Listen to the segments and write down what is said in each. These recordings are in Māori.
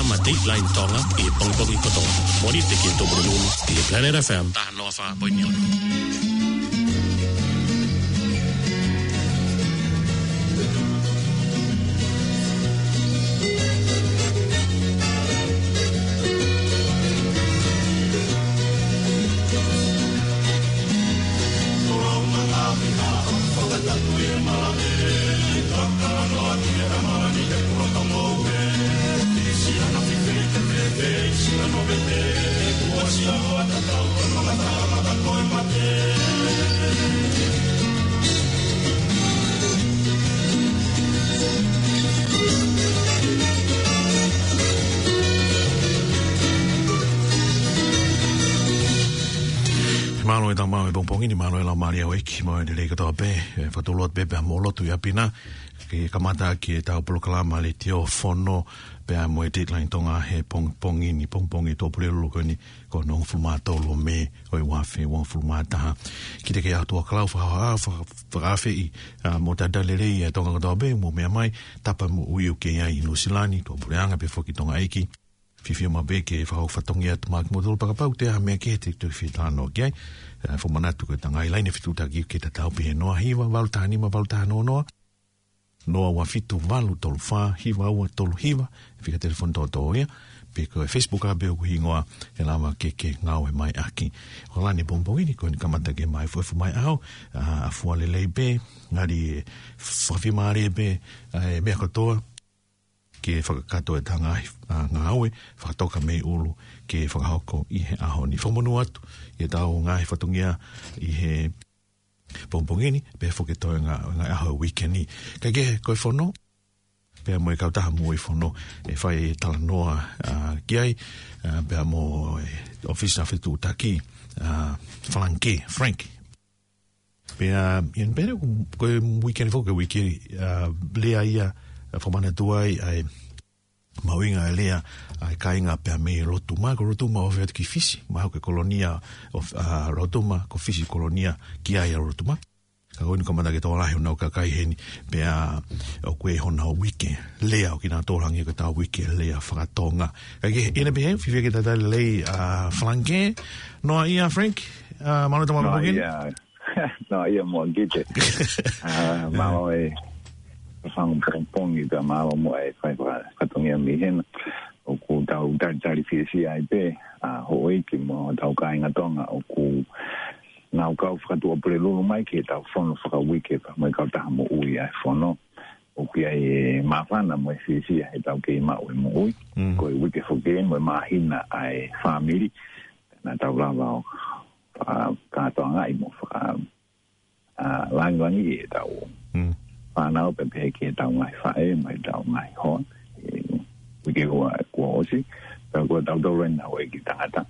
kalama Dateline tonga e pongpong I koto. Mori te ki to brununu e Planet FM ta no fa poinyo. Malo ita mau bongpongi ni malo la Maria weki mo de le ka pe fatulot be molo tu ya pina ke kamata ki ta proklama le tio fono pe mo Dateline tonga he pongpongi ni pongpongi to pulelo ko ni ko no fumato lo me o I wafe won fumata ki te ke atu klau fa fe mo ta dalere ya tonga ka be mo me mai tapa mo uyu ke ya I Nusilani to puleanga pe foki tonga iki Fifi ma beke fa fatongi at mak modul pa pau te me ke te tu fitano ke fo manatu ko tanga line fitu ta ki ta tau pe no hiwa valtani ma valtano no wa fitu valu tol fa hiwa wa tol hiwa fika telefon to ya pe ko Facebook a be ko hingoa e lama ke ngau e mai aki ola ni bomboi ni ko ni kamata ke mai fo mai au a fo le be ngari fa fi mare be be ko to ke whakakato e tanga ngāwe, whakatoka mei ulu ke whakahoko I he aho ni whamonu atu, I tau ngāhi whatungia I he pompongini, pe whaketoe ngā aho weekend ni. Ka ke koe whono, pe mo e kautaha mo I whono, e whai tala noa ki ai, pe mo office na whetu taki, Frank. Pe ien pere koe weekend whoke wiki, lea ia, whamana tuai ai mawinga e lea ai kainga pia mei rotuma ko rotuma o veat ki fisi maho ke kolonia of rotuma ko fisi kolonia ki ai rotuma ka honi komanda ke tola hona ka kai heni pia o kwe hona o wiki lea o kina tolangi ke ta wiki lea whakatonga ka ke ina behe fifi ke tata lei flanke no ia Frank mano tama mapogin no ia mo gite malo e sang pong I da malo mo e kai ka tongia mi hen o ku tau tari fisi ai pe ho e ki mo tau kai nga tonga o ku nau kau whakatu o prelulu mai ki tau whono whakawike pa mai kau taha mo ui ai whono o ki ai mawhana mo e fisi ai tau ki mau e mo ui ko e wike whoke mo e mahina ai whamiri na tau lawa o katoanga I mo langi e tau whanau pe peke tau ngai whae mai tau ngai hon wike kua osi tau kua tau tau ren hau e ki tangata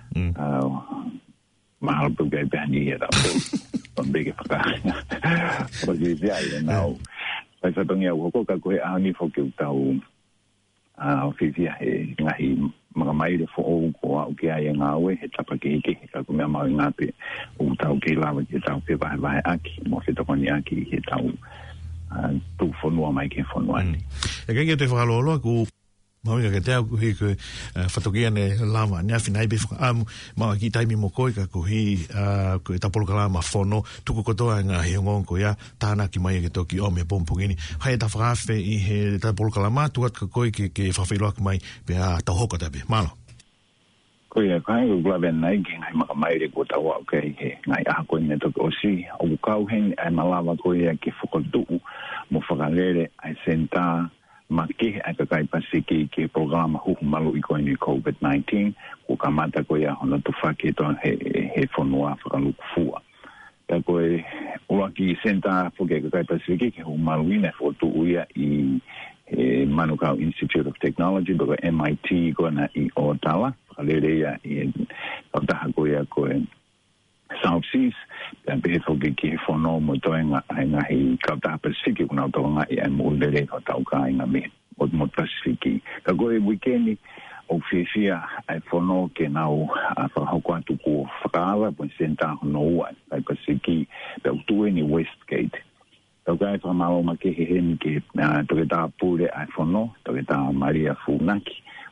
mahalo pe kai pehani e tau on beke whaka osi se ai e nau pai whatongi au hoko ka koe ahoni whoke u tau whiwhia he ngahi mga maire fo o koa o ke ai ngawe he tapa ke ike ka kumea mau ngape u tau ke lawa ke tau pe vahe aki mo se tokoni aki he tau tu fonua mai ke fonua ni. E kai te whakalolo ku mawinga ke teo ku hi ku whatokia ne lama ni awhinai be whakaamu mawa ki taimi mo koe ka ku hi ku e tapolo ka lama whono tuku kotoa ngā hiongon ko ia tāna ki mai ke toki o me pompongini hai ta whakawhe I he tapolo ka lama tuat ka koe ke whawhiloak mai pe a tauhoka tabe. Malo? Koe e kai ku kula nai ki ngai maka maire ko tawa o kei he ngai aha koe ne toki o si o kau hen ai malawa koe e ke whakatuu mo whakalere ai senta ma ke ai ka kai pasiki ke programa huhu malu I koe ni COVID-19 ko kamata koe a hono tu whake to he whanua whakaluku fua. Ta koe ua ki senta whuke ka kai pasiki ke huhu malu ina whotu uia I Manukau Institute of Technology baka MIT koe na I Ottawa whakalerea I kautaha koe a koe South Seas dan pe foki ki fono mo toenga ai ngahi kautaha Pacific kuna toenga I mo lele ka tauka ai ngami mo Pacific ka koe weekend o fifia ai fono ke nau a whakahoko atu ko whakaala po senta hono ai Pacific pe utue ni Westgate Taukai whamalo ma ke he ni ke toke tā pūre ai whono, toke tā Maria Funaki,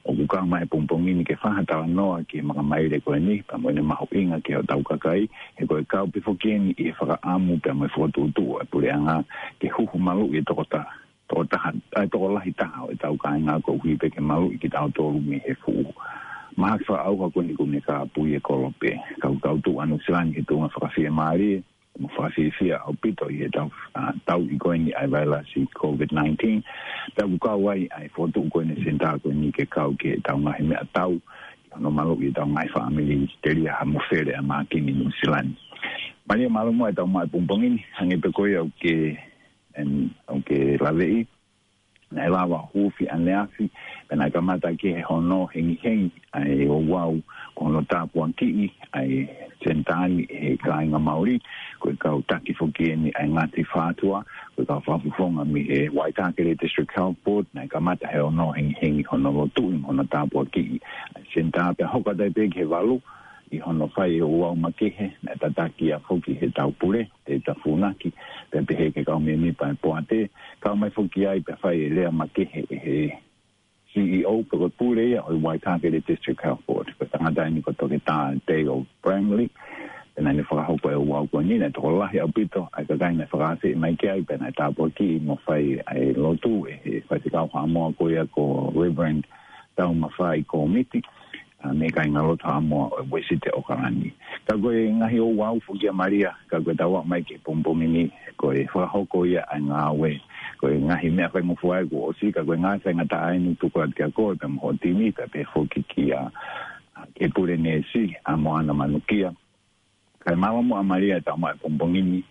o ku ka mai pompong ni ke fa ta no ki ma mai le ko ni pa mo ne ma inga ke o tau ka kai e ko ka pe fo ke ni e fa amu pe mo fo tu tu e pule anga ke hu malu e to ta ai to la hita e tau ka nga ko hui pe ke malu ki tau to mi e fu ma fa au ko ni ka pu e ko pe ka tu anu slan ki tu ma fa fi mari mo fa fi au pito e tau i ko ni ai vai la si COVID-19 ta ku ka wai ai fo tu ko ni senta ko ni ke ka ke tau ma he me tau no malo i tau mai family teri ha mo fere ma ki ni slan mali malo mo tau mai pumpong ni hangi pe ko yo ke en aunque la vei na lava hufi aneafi pena kamata ke hono hengi ai o wow kono tapu anki ai sentani e kainga mauri ko ka utaki fokieni ai ngati fatua ko ka fafufonga mi e Waitakere District Health Board na kamata he ono hengi hono tu hono tapu anki senta pe hoka dai pe ke valu i hono fai o wau makehe na tataki a foki he taupure te tafunaki pe pehe ke kau me nipa e poate kau mai foki ai pe fai e lea makehe he CEO pe ko pure ia o Waitakere District Health Board ko tangata ni ko toke ta Dale Bramley pena ni whakahopo e wau ko nina toko lahi au pito ai ka kaina whakase mai ke ai pena tapo ki mo fai ai lotu e he fai te kau hamoa ko ia ko Reverend tau mawhai ko miti me kai ngalo ta mo wesite o karani ka go ngahi o wau fugia Maria ka go tawa mai ke pompong ni ko e fa hoko ia nga we ko ngahi me fa mo fuai go si ka go ngahi nga ta ai ni tu ko ka ko ta mo timi ta pe foki kia ke pure ne si a mo ana manukia kai mama mo Maria ta mai pompong ni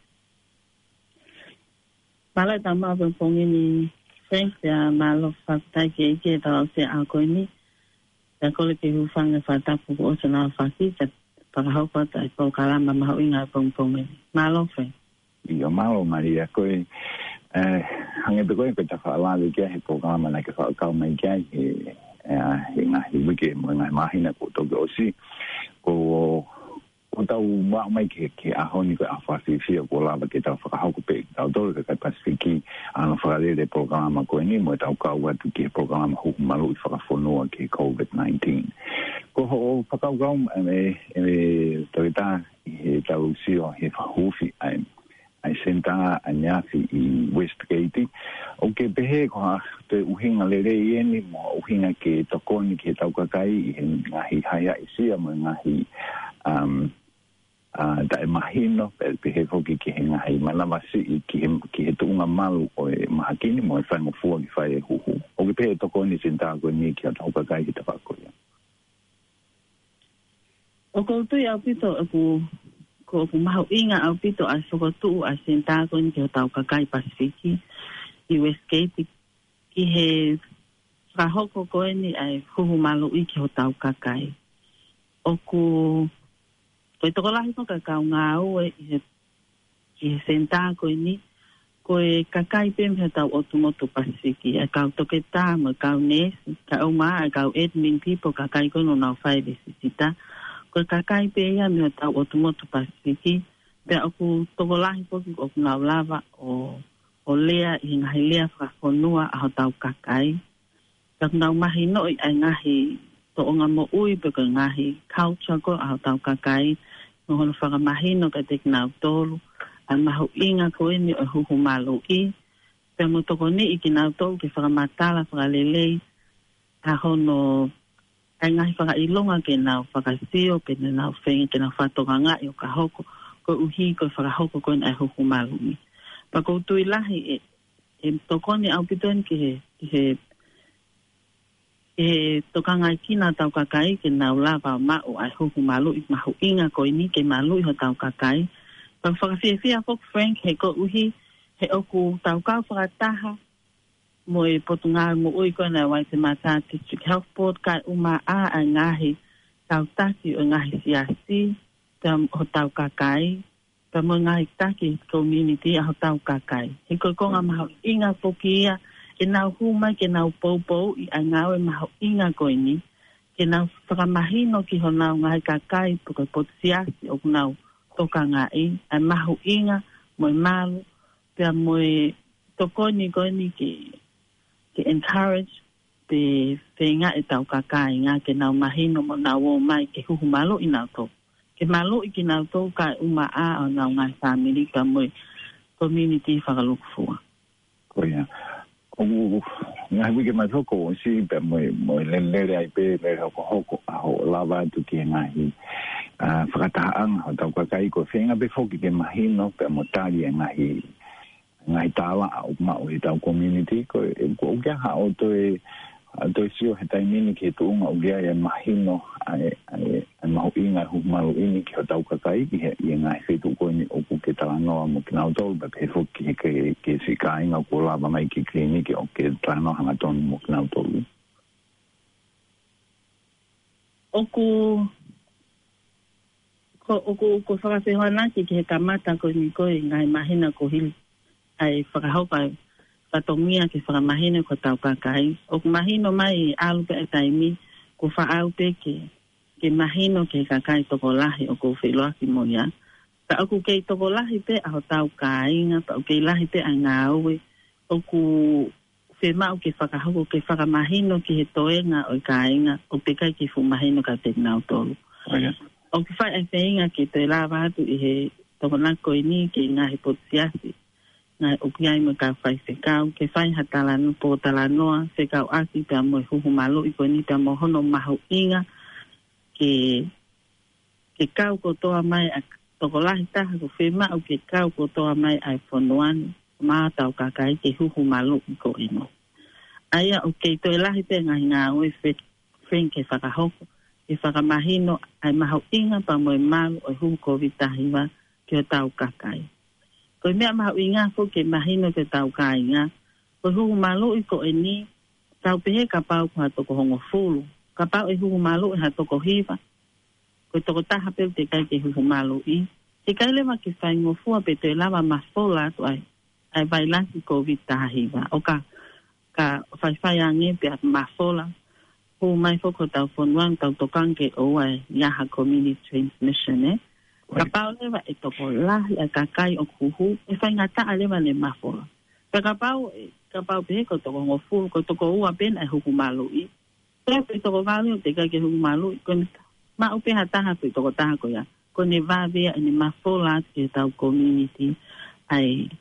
mala ta ma pompong ni thanks ya malo fa ta ke ta se a ko ni ta kole ke hufanga fata pu o sana faki ta para haupa ta ko kalama ma inga pompong malo fe yo malo Maria ko hange be ko ta fala de ke ko kalama na ke fa ka mai ke nga hi wike mo nga mahina ko to go si ko tau wa mai ke a honi ko a fa fi ko la ke ta fa ha ko pe ta do ke pasifiki ana fa de programa ko ni mo ta ka wa tu ke programa hu malu fa fo no ke COVID-19 ko ho pa ka ga me to ta ta usi o he fa hu fi ai senta anya fi i Westgate o ke be ko te uhinga le ni mo uhinga ke to ko ni ke ta ka kai ngahi haya isi mo ngahi da imagino el pejejo que en ahí malama si que tu un mal o mahakini mo fa mo fu fa hu o que pe to ko ni senta ko ni que ta ka kai ta ko ya o ko tu ya pito ko ma inga au pito a so tu a senta ko ni que ta ka kai Pacific i Westgate ki he fa hoko ko ni ai hu malu i que ta ka kai o ku ko to la ko ka nga o e senta ko ni ko ka kai pe me ta o tu moto Pacific e ka to ke ta mo ka ne ka o ma ka admin people ka kai ko no na fa de sita ko ka kai pe ya me ta o tu moto Pacific pe o to la ko ko na lava o lea in hailea fra fonua a ta ka kai ka na ma hino ai ngahi to nga mo ui pe ka ngahi culture ko a ta ka kai no fa mahino ka tekna tolu an mahu inga ko ni o hu malu i pe mo to ni ikina to ke fa matala fa lele a hono anga fa ilonga ke na fa ka sio pe na fe ke na fa to nga yo ka hoko ko uhi ko fa hoko ko na hu malu i pa ko tu ilahi e to ni au piton ke tokanga kina tau kakai ke na lava ma o ai hu malu i mahu inga ko ni ke malu ho tau kakai pa fia fok Frank he ko uhi he oku tau ka taha mo e potunga mo ui ko na Waitemata District Health Board ka uma a ngahi tau taki o ngahi siasi tam ho tau kakai pa mo ngahi taki community ho tau kakai he ko nga mahu inga pokia ke nau huma ke nau popo i angawe maho inga koe ni ke nau whakamahino ki ho nau ngai kakai puka potsiasi o nau toka ngai ai maho inga moe malu pia moe tokoni koe ni ke encourage pe whenga e tau kakai ngā ke nau mahino mo nau o mai ke huhu malo I nau tō. Ke malo I ki nau tō ka uma a o nau ngai whamiri ka moe community whakalukufua. Koia. Ngā wike mai hoko o si pe moe lelere ai pe le hoko aho lava tu ki ngahi. Whakatahaanga o tau kakai ko whenga pe whoki ke mahino pe mo tari e ngahi tāla au mao I tau community ko ukia ha o toi sio he taimini ki tu unga ukia e mahino ai mahu inga humaru ini ki o tau kakai ki he I ngahi whetu ko ni oku ke talanoa mo ki nau tolu pe he whoki ke si ka inga ko lava mai ki kliniki o ke talanoa hanga tonu mo ki nau tolu. Oku whakawhihoana ki he kamata ko ni koe ngai mahina ko hili. Ai whakahopa patongia ke whakamahina ko tau kakai. O mahino mai alu pe taimi ko whaau pe ke mahino ke kakai toko lahi o ko wheloa ki moia. Ta oku kei toko lahi pe aho tau kainga, ta o kei lahi pe a ngā oe. Oku whemau ke whakahoko ke whakamahino ki he toenga o kainga, o pe kai ki whumahino ka te nau tolu. O ki whai ai whainga ke te lawa atu I he toko nako ini ke ngā he potsiasi. Ngai ukiai mo ka whai whekau, ke whai hatalanu po talanoa, whekau asi pia mo huhu malo I koe ni pia mo hono mahu inga, ke kau ko toa mai a toko lahi taha ko whema o ke kau ko toa mai ai whonoani, maa tau kakai ke huhu malo I ko ino. Aia o kei toi lahi pe ngahi ngā oe when ke whakahoko, ke whakamahino ai mahu inga pa mo malu o huhu COVID tahiwa ke o tau kakai. Ko mea mahu inga ko ke mahino ke tau ka inga. Ko huhu malo I ko e ni, tau pehe ka pau ko hatoko hongo fulu. Ka pau e huhu malo I hatoko hiva. Ko toko taha peu te kai ke huhu malo I. Te kai lewa ki whai ngofua pe te lawa mafola tu ai bailaki COVID taha hiva. O ka whai ange pe at mafola. Hu mai foko tau whonuang tau tokange o ai yaha community transmission Ka pau lewa e toko lahi a kakai o kuhu, e whai ngata a lewa le mafola. Ka pau pehe ko toko ngofu, ko toko ua pena e huku malu I. Pea pe toko malu te kai ke huku malu I, ko ma upe hataha pe toko taha ko ya. Ko ne vavea e ne mafola ke tau community ai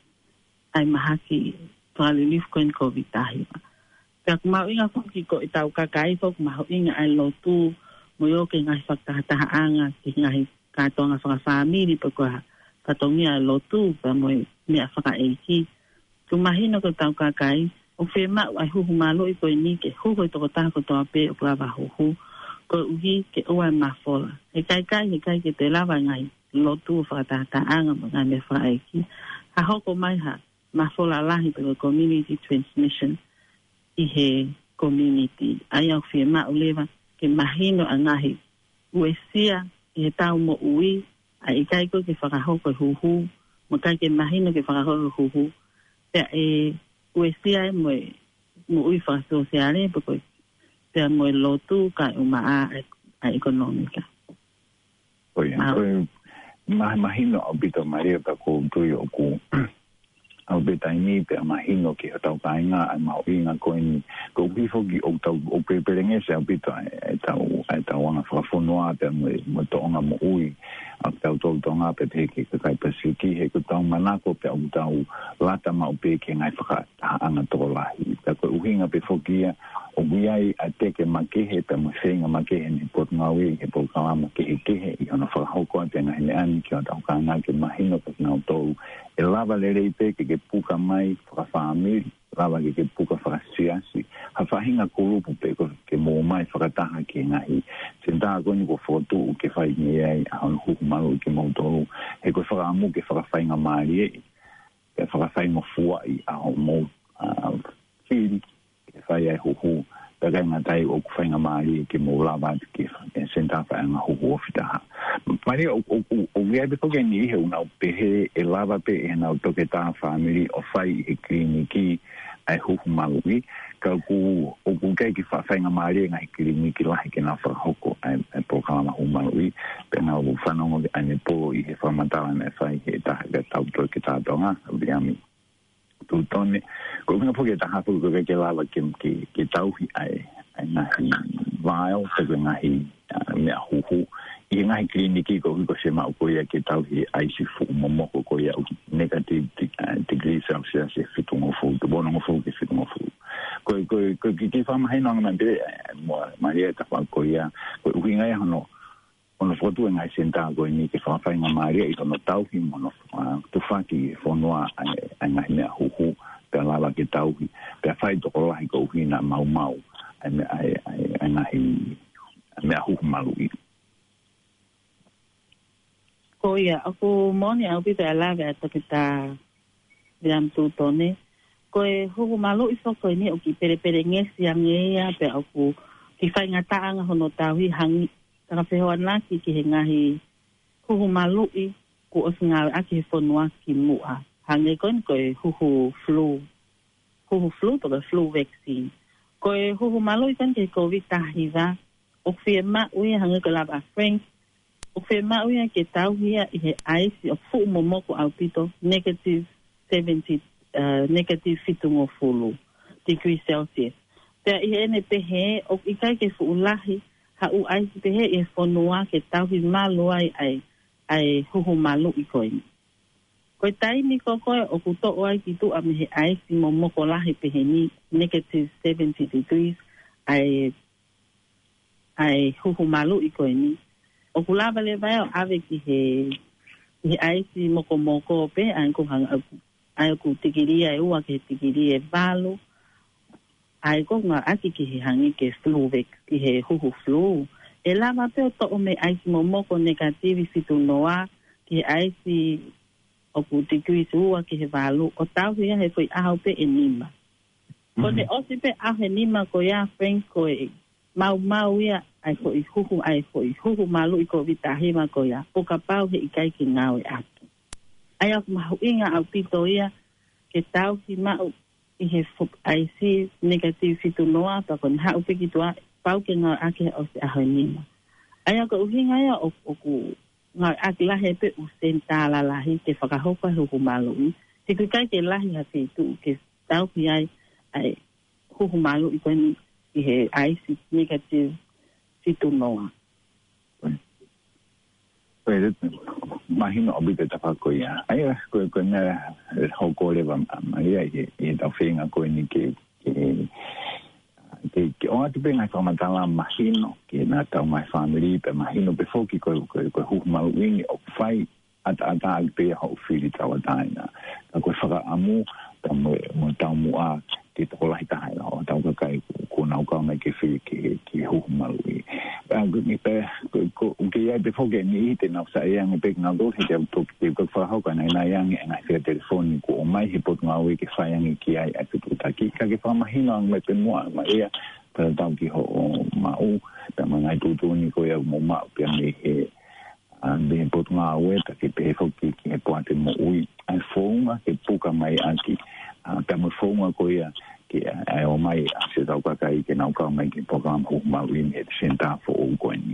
mahaki tualilif ko en COVID tahiwa. Pea kumau inga whoki ko e tau kakai fok mahu inga ai lotu mo yo ke ngai whakataha anga ki ngai katonga whakawhamiri pa kua katongia lotu pa moe mea whakaeiki. Kumahino ko tau kakai, o whemau ai huhu malo I koe ni ke huhu I toko taha ko toa pe o kua wahuhu, ko uhi ke ua mafola. He kai ke te lawa ngai lotu o whakatahata anga mo ngai mea whakaeiki. Ha hoko mai ha mafola lahi pa community transmission I he community. Ai au whemau lewa ke mahino a ngahi uesia I he tau mo ui, a I kai koe ke whakahoko huhu, mo kai ke mahino ke whakahoko huhu, pea e uesia e mo ui whakasosiare, pea mo e lotu ka umaa a ekonomika. Oia, koe mahino au pito maria pa ko tui o ku au beta ini pe mahino ki tau kainga ai mau inga ko ni ko bifo ki o tau o peperenge se au pito ai tau anga whakafonua pe mo toonga mo ui au tau tonga pe ki kai pasiki he ko tau manako pe au tau lata mau pe ki ngai whakaanga toko lahi pe ko uhinga pe fokia o guiai a teke makehe pe mo whenga makehe ni pot ngawi he po kalama kehe I ona whakahoko pe ngai ne ani ki o tau kainga ke mahino pe nau tau e lava lere ipe ke puka mai whakawhamiri, lava ke puka whakasiasi. Ha whahinga kulupu pe ke mō mai whakataha ki ngahi. Sentaa koni ko whotu ke whai ni ai a hon huku maru ke mautolu. He ko whakaamu ke whakawhainga maari e. Ke whakawhainga fuai a hon mō whiri ke whai ai huku. Takai ngatai o kuwhainga maari ke mō lava ke sentaa whainga huku ofitaha. Mari o gea pe toke ni he una pehe e lava pe e na toke ta family o fai e kliniki ai huhu malui ka ku o ku kai ki fa nga mari nga kliniki la ke na fa hoko ai programa hu malui pe na u fa no ai po I he fa mata na fai ke ta ga ta to ke ta donga biami tu tone ko nga po kita ha po ko ke lava ke tau ai na vai te nga me hu i nga kliniki ko se ma ko ya ke tau ai si fu mo ko ya negative degrees Celsius se fitu mo fu to bono mo fu ke fitu mo fu ko ki fa ma hino nga mbe mo maria ta ko ya ko nga ya no ono foto nga senta go ni ke fa nga maria i no tau hi mo to fa ki fo no nga me hu pe lava ke tau pe fa to ko hi go hi na mau ai nga hi me hu malu ko ia ako moni au pita lava to kita diam tu tone ko hu malu iso ko ni o ki pere ngesi yang ia pe aku ki fa nga ta nga hono tau hi hang ka fehoan la ki ngahi hu malu I ko osnga aki fonwa ki mua hange kon ko hu flu to the flu vaccine ko hu malu kan ke covid tahiva o firma ui hange ko la ba frank o firma ui ke tau hia I ice o fu mo ko aupito negative 70 negative fitungo fulu degree Celsius te ene pehe o ikai ke fu lahi ha u ai pehe e fonua ke tau hi malu ai hu malu I koini ko tai ni ko o kuto o ai ki tu a me ai si mo ko lahi pehe ni negative 70 degrees ai hu malu I koini o kulava le vai ave ki he ai si mo ko pe an ko hang ai ku tikiria e ua ke tikiria valu ai ko nga aki ki he hangi ke flu vek ki he hu flu e lava pe to o me ai si mo ko negativi fitu noa ki ai si o ku tikiri ua ki he valu o tau hia he foi ahau pe enima ko ne o si pe ahau enima ko ya frank ko e mau ia ai foi hu malu I ko vitahima ko ya o ka pau he ikai ki ngau e atu ai aku mahu inga au pito ia ke tau si mau I he ai si negative fitu noa pa kon hau pe ki tua pau ke ngau ake o se ahau enima ai aku uhinga ia o ku ngau ake lahe pe u senta la lahi ke whakahoka hu malu te kukai ke lahi ha fitu ke tau ki ai hu malu I koni I he ai si negative fitu noa Pero imagino obita tapa ko ya ai ko na ho ko le ba maria e ta finga ko ni ke o ati penga ko matala imagino que na ta my family pe imagino before ki ko hu ma wing o fai ata pe ho fili ta wadana ko fa amu ta mo a ti to la ta ha o ta ko kai ko na ko me ke fi ki hu ma wi ba ni pe ko ke ya before ke ni te na sa yang pe na do he to ke ko fa ho ka na yang na ke telefoni ko mai he pot ma wi ke fa yang ki ai a tu ta ki ka ke fa ma hina me pe mo ma ia pa ta ki ho ma u ta ma ngai tu ni ko ya mo ma pe ni he ande pot ma we ta ke pe ho ki po ate mo ui ai fo ke puka mai aki ta mo fo ko ya ke ai o mai se ta ka kai ke na ka mai ke program hu ma wi me senta fo o ko ni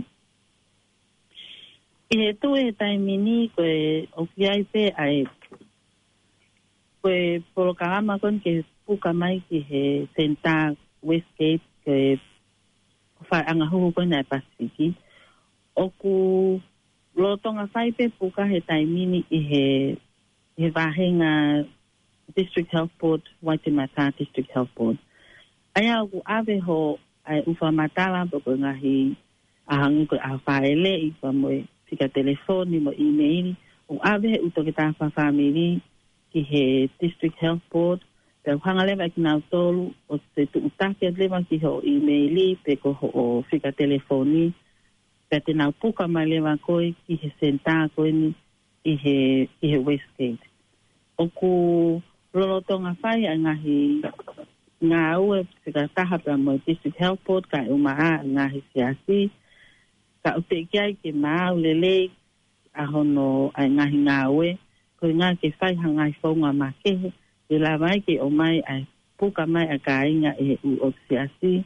e tu e tai mini ko o ai pe ai ko programa kon ke puka mai ki he senta Westgate ke fa anga hu ko na Pasifiki o ku lo tonga fai pe puka he tai mini I he vahenga District Health Board, Waitemata District Health Board. Aya ku ave ho ai ufa matala po ngahi ahang ko afaele I pa mo tika telefoni mo email o ave uto kita fa family ki he District Health Board pe hanga leva ki na tolu o se tu utake leva ki ho email pe ko ho fika telefoni pe te na puka mai leva ko ki he senta ko ni I he Westgate o ku lolo tonga fai ngahi ngā ue tika taha pa mo District Health Board ka umaa ngahi siasi ka ute kiai ke maa ulele a hono ai ngahi ngā ue ko ngā ke fai hangai whaunga ma kehe e la mai ke o mai ai puka mai a ka inga e u o siasi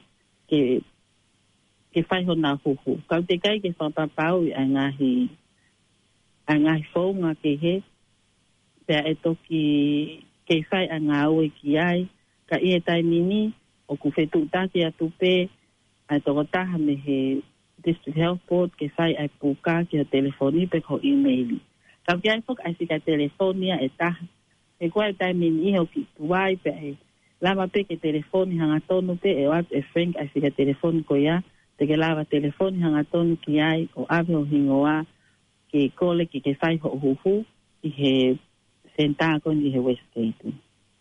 ke fai hona huhu ka ute kiai ke whapapau ai ngahi whaunga ke he pea e toki ke ke fai anga o ki ai ka ia tai mini o ku fetu taki atu pe ai toko taha me he district health board ke fai ai puka ki a telefoni pe ko email ka kia fok ai sika telefonia e taha e kua tai mini iho ki tuai pe e lava pe ke telefoni hanga tonu pe e wat e frank ai sika telefoni ko ia te ke lava telefoni hanga tonu ki ai o ave o hingoa ke kole ki ke fai ho huhu i he senta ko ni he Westgate.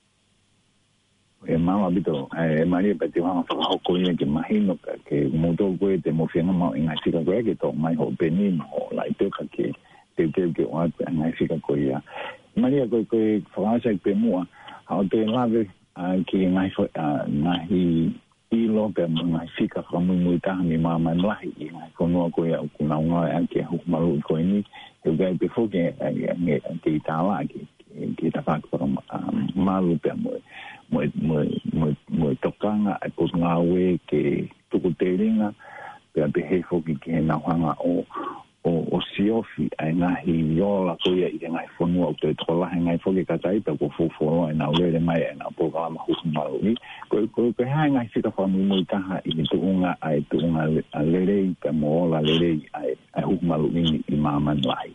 E mama bito e Maria pe te wanga whakahoko ia ke mahino ka ke muto koe te mowhianga mau ingai whika koe ke tō mai ho peni mo lai teka ke te ke o atu ingai whika koe ia. Maria koe whakahasai pe mua hao te lawe ki ngahi ilo pe ngai whika whamui taha mi mama lahi i ngai konua koe au kunaunga e ke hukumaru i koe ni te ukai pe whoke ke i tāla ke tapaka malu pe mo tokanga ai po ngawe ke tuku teringa pe he foki ke na hanga o siofi ai ngahi yola ko ia i ngai fonu o te tola ngai foki ka tai pe ko fofo ai na le mai na po ka ma hu malu ko ngai sika fa mo taha i tu unga lere pe mo la lere ai hu malu i mama lai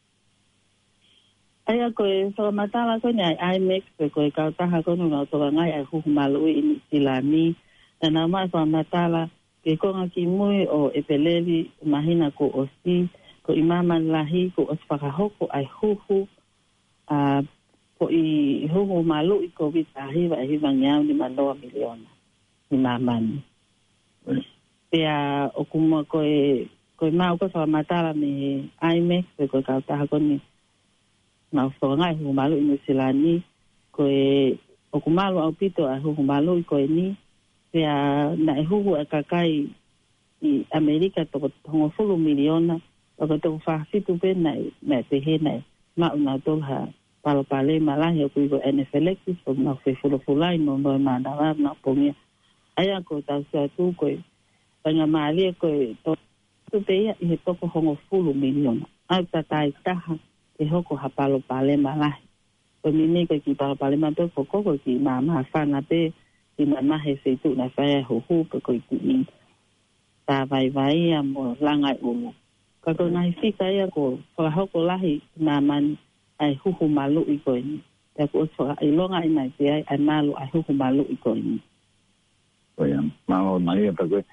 Aya koe whakamatala koe ni ai IMEX pe koe kautaha koe nunga o toka ngai ai huhu malui i Silani. Na nā mai whakamatala ke konga ki mui o Epeleli mahina ko o si ko i maman lahi ko o whakahoko ai huhu ko i huhu malui ko witahiwa e hiwa ngiau ni manoa miliona ni maman. Pea o kuma koe mau koe whakamatala me IMEX pe koe kautaha koe ni na whangai hu malu i Nusilani koe o kumalu au pito a hu malu i koe ni pea na e huhu a kakai i Amerika toko hongo fulu miliona o ka toko whaafitu pe na te he na mau na tolha palopale malahi o kui ko NFL-ekis o na whefulofulai no noi maanawar na pongia aya ko tau sa tu koe panga maalia koe tu pe ia i he toko hongo fulu miliona au tatai taha e hoko ha palo pale malahi. Ko mini ko ki palo pale ma pe ko ki mama fana pe ki mama he se tu na fa ho pe ko ki ta vai mo langa ulu. Ka ko nai fika ia ko fa hoko lahi mama ai hu malu i ko ni. Ta ko so ai longa i mai pe ai malu ai hu malu i ko ni. Ko ia mau mai pa ko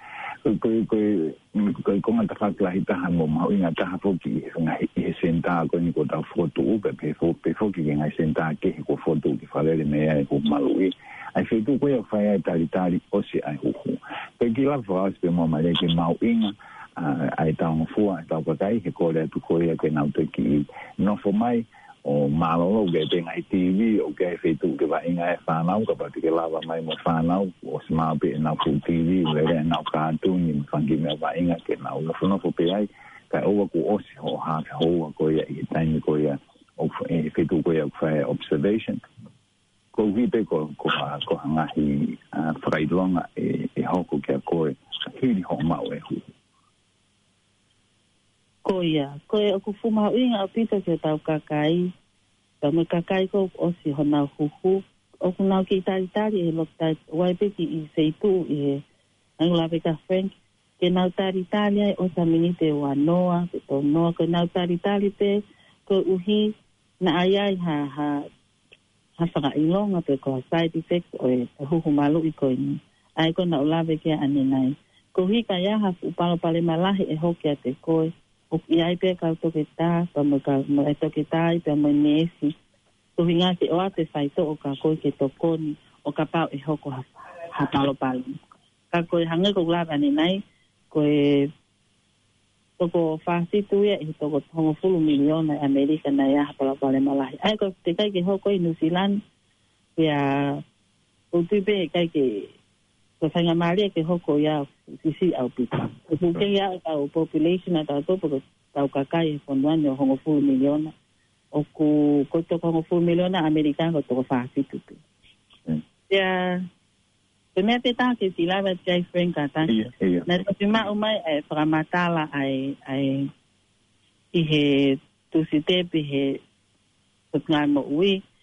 ko ngata fakla hita mo mau inga taha foki ngai e senta ko ni ko ta foto pe foki ngai senta ke ko foto ki falele me ai ko malui ai fetu ko ia fa tali o si ai hu pe ki la fa pe mo mai ke mau inga ai ta mo fu ai ta ko kai ke ko le tu ko ia ke na te ki no fo mai o malo ge te ngai TV o ge fetu ke va inga e fa na ko pa ke lava mai mo fa na o sma pe na fu TV le na ka tu ni fangi me va inga ke na o no fo pe ai ka o ko o si ho ha ho ko ia i tai ko ia o fetu ko ia fa observation ko vi pe ko ngahi fraidonga e ho ko ke ko hili ho ma o e hu ko ia ko e ku fuma inga apita ke tau kakai ta me kakai ko o si hona huhu o kuna ki tari e lokta wai pe ki i seitu e angla pe ka frank ke nau tari o sa minite wa noa pe to noa ke nau tari pe ko uhi na ayai ha whaka ilonga pe ko side effects o e huhu malu i ko ni ai ko na ulawe ke ane nai ko hi ka ya ha upalo pale malahi e hoki a te koe o ia pe ka toke ta pa mo toke ta i pe mo nesi to hinga ke o ate fai to o ka ko ke to koni o ka pa e hoko ha palo palo ka ko hanga ko la ani nai ko e to ko fa si tu e to ko hongo fulu miliona Amerika na ya palo palo malahi ai ko te kai ke hoko i New Zealand ya o tu be kai ke ko fanga maria ke hoko ya si au pita ko ke ya au population ata to ko tau kakai fonduane o hongo fulu miliona o ko to hongo fulu miliona americano to fa fitu ya me peta ke sila va jai franka ta na to ma o mai e framatala ai i he tu site pe he to ngamo ui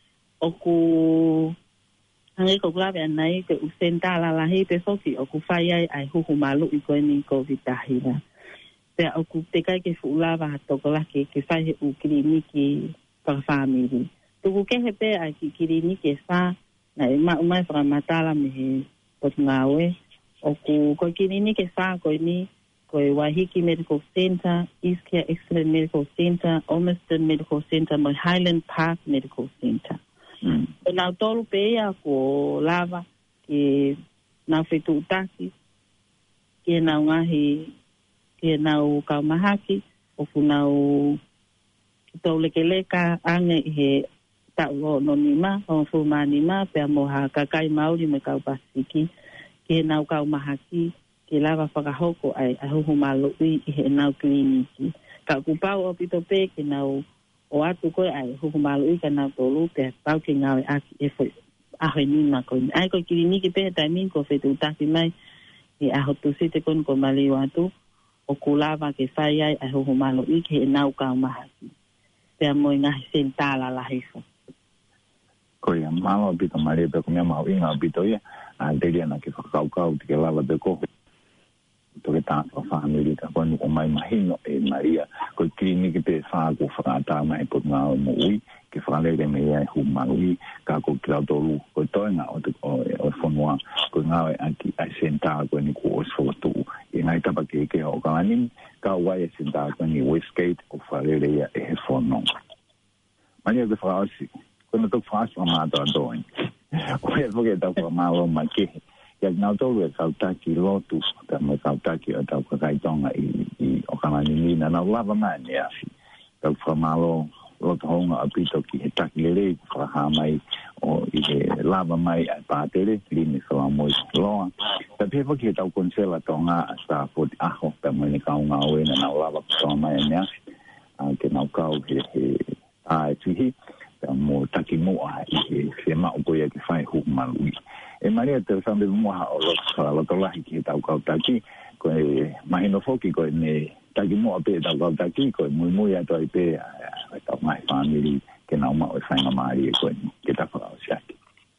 oku hangi ko klabe anai ke usenta la hi pe foki oku fai ai hu malu I ko ni ko vitahila pe oku te kai ke fulava to ko la ke fai u kliniki pa family tu ke he pe ai ki kliniki sa na mai fra matala me pot ngawe oku ko kliniki sa ko ni ko Wahiki Medical Center, East Care Excellent Medical Center, Ormiston Medical Center, Highland Park Medical Center. Na tolu pea ko lava ke na fetu utaki ke na ngahi ke na kaumahaki o kuna o taulekeleka ange he ta'o nonima o fumanima pe moha kakai mauri me kaupasiki ke na kaumahaki ke lava whakahoko ai ahuhu malui I he nau kliniki. Ka kupau o pito pe ke nau o atu koe ai ahuhu malui ka nau tolu pe pau ke ngawe aki e fo ahe nima koe. Ai koe kliniki pe he taimin ko fetu utaki mai e ahotu site koe ko mali watu o kulava ke whai ai ahuhu malui ke he nau kaumahaki. Pe moi ngahi sentala lahifo. Koe malo pito mali pe kumia mau inga pito ia a delia na ke whakaukau te ke lava pe kohe. Toke tātua whamiri ka konu o mai mahino e Maria ko kliniki pe whāko whakata mai pot ngā o mui ke whakalere me ia hu marui ka ko kilautolu ko toenga o whanua ko ngāwe anki ai senta ko ni ko os whakatu I ngai tapa ke o kāni ka wai e senta ko ni Westgate o whakalere ia e he whanong Maria ke whakausi ko na tok whaas wa mātua doin ko e whake tau kwa mālo ma kehe ya nau tolu e kautaki lotu ta me kautaki o tau kakaitonga I o kamani nina nau lava mani afi tau whamalo lotu honga a pito ki he taki lere whaha mai o I he lava mai a pātere lini whaha moi loa ta pepa ki he tau konsela tonga a sa poti aho ta mwene kaunga oe na nau lava whaha mai a neafi ke nau kau he a tuhi ta mo taki mua I he whia mao koia ki whai hu malui e Maria te sambe moha o lo lahi ki tau kautaki ko e mahino foki ko ne taki moa pe tau kautaki ko mui ato I pe tau mai family ke nau ma o whainga maari ko ke ta whakao siaki.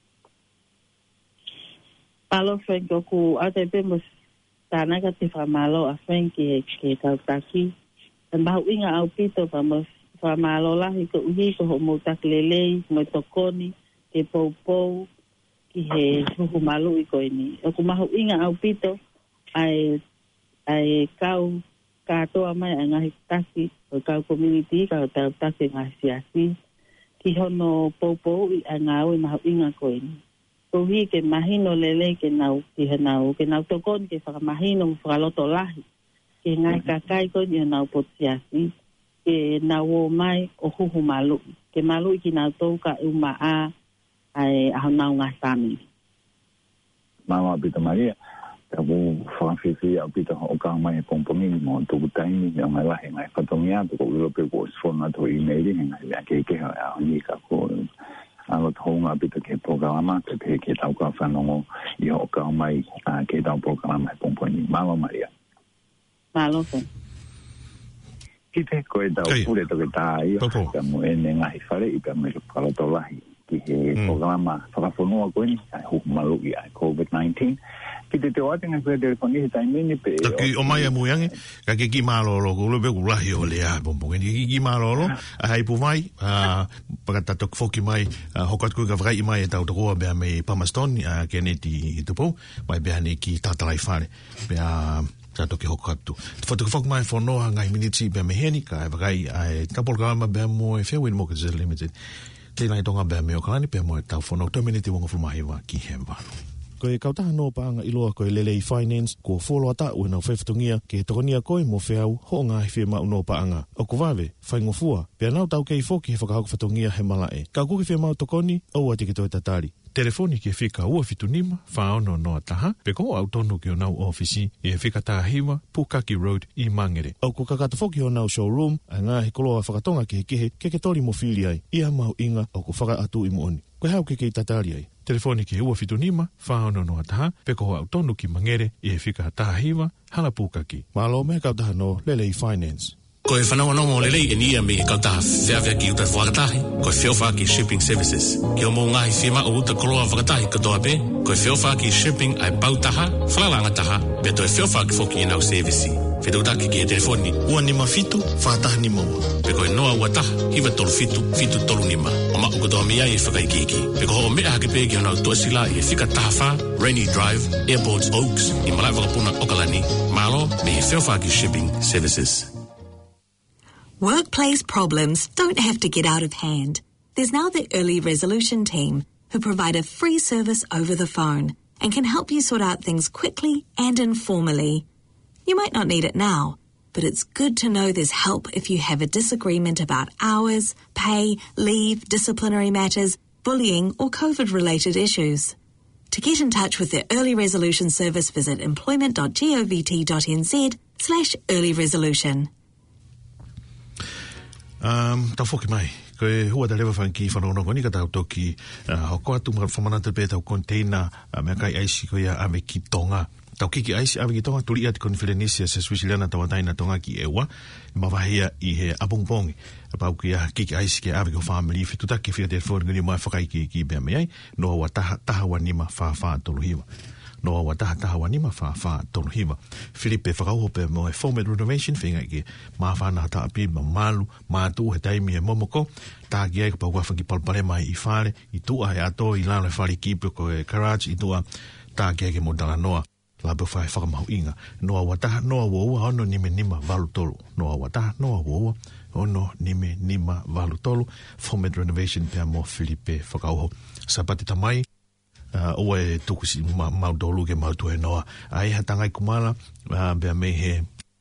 Palo whenko ku ate pe mo tānaka te whamalo a whenki ke kautaki e mahu inga au pito whamalo lahi ko uhi ko ho mo taklelei mo tokoni ke poupou ki he huhu malu I koe ni. O ku mahu inga au pito ai kau katoa mai a ngahi taki o kau community ka o tau taki ngahi siasi ki hono poupou I a ngau I mahu inga koe ni. Kuhi ke mahino lele ke nau tokon ke whakamahino whakaloto lahi ke ngai kakai koe ni nau pot siasi ke nau o mai o huhu malu ke malu ki nau tau ka umaa ai ahonau ngā family. Mama pita Maria, tabu whawhiwhi au pita o kā mai e pongpongi mo tuku taimi o ngai lahi ngai whatongia tuku urope ko sfona to I meiri ngai lea keikeha e ahoni ka ko alo tohunga pita ke programa te pe ke tau ka whanongo I o kā mai ke tau programa e pongpongi. Mama Maria. Malo ko. Kite koe tau pure toke tā ia ka mo ene ngahi whare I ka me kaloto lahi ki he programa whakafonua koe ni ai huku maluki ai COVID-19 ki te oatenga koe telefoni he taimini pe taki o mai a muiange ka ke ki malolo ko lebe kulahi o lea bombonge ni ki malolo a haipu mai pakatatok foki mai hokat koe ka vrai mai e tau takoa bea me Palmerston ke neti tupo mai bea ne ki tatalai whare bea tato ke hokatu. Te whatuka whaku mai whonoa ngai miniti bea meheni ka e wakai ai tapol kama bea mo e Fairwind Mortgage Limited. Te nai tonga bea meo kani bea mo e tau whonoa terminiti wanga whamahiwa ki hemwano. Ko e kautaha no paanga iloa ko e Lelei Finance ko wholoa ta ue nau whewhitungia ke tokonia koe mo whiau ho ngā hiwhi mau no paanga. O ko wawe, whaingofua, pia nau tau kei whoki he whakahauka whatungia he malae. Ka kuki whi mau tokoni, au ati ki toi tatari. Telefoni ke whika ua fitunima, whaono noa taha, pe ko au tonu ki o nau ofisi, e whika taha hiwa, Pukaki Road, I Mangere. Au ko kakata whoki o nau showroom, a ngā he koloa whakatonga ke he kehe, ke tori mo whili ai, ia mau inga, au ko whaka atu I muoni. Koe hau ke kei tatari ai. Telefoni ke ua fitunima, whaono noa taha, pe ko au tonu ki Mangere, e whika taha hiwa, hala Pukaki. Malo me kautaha no Lelei Finance. Ko e whanonga lelei e nia me e kauta whiawhia ki uta whakatahi, ko e whiawha ki shipping services. Ki o mō ngahi whima o uta koroa whakatahi katoa pe, ko e whiawha ki shipping ai pautaha, whalalangataha, be to e whiawha ki whoki e nau service. Whitautaki ki e telefoni, ua nima fitu, whataha nima ua. Pe ko e noa ua taha, hiwa tolu fitu, fitu tolu nima. O maa katoa mea i whakaikiki. Pe ko ho mea hake pe ki honau tuasila i e whika taha wha, Rainy Drive, Airports Oaks, i malai wakapuna Okalani, malo me e whiawha ki shipping services. Workplace problems don't have to get out of hand. There's now the Early Resolution team who provide a free service over the phone and can help you sort out things quickly and informally. You might not need it now, but it's good to know there's help if you have a disagreement about hours, pay, leave, disciplinary matters, bullying or COVID-related issues. To get in touch with the Early Resolution Service, visit employment.govt.nz/early resolution. Tau whoki mai, ko e hua te lewa whanki whanongo ni ka tau toki hoko atu whamanata pe tau container mea kai aisi ko ia ame ki tonga. Tau kiki aisi ame ki tonga tuli ati konfilenisia se Swisiliana tawataina tonga ki ewa mawahia i he apongpongi. Pau ki a kiki aisi ki ame ko family fitutaki whia telefoni ngani mai whakaiki ki bea meai noa wa taha wanima wha toluhiwa. Noa wa taha wanima wha toluhiwa. Filipe whakauhope mo e format renovation whinga ki maa whana hata api ma malu maa tu he taimi e momoko taha ki aika pau whaki palpare mai i whare i tua he ato i lana whare kipe ko e garage i tua taha ki aika mo dala noa labe whae whakamahu inga. Noa wa ua ono nime nima valu tolu. Noa wa ua ono nime nima valu tolu. Format renovation pia mo Filipe whakauho. Sapati tamai oa e tukusi maudolu ke mautu he noa. Ai hatangai kumala bea mei he